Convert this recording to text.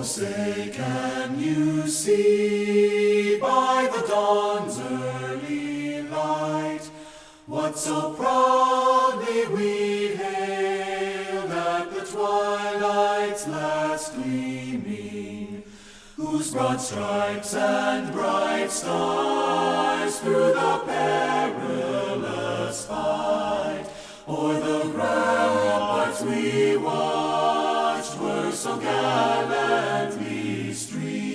say, can you see by the dawn's early light what so proudly we hailed at the twilight's last gleaming, whose broad stripes and bright stars through the perilous fight o'er the ramparts we watched were so gallantly streaming?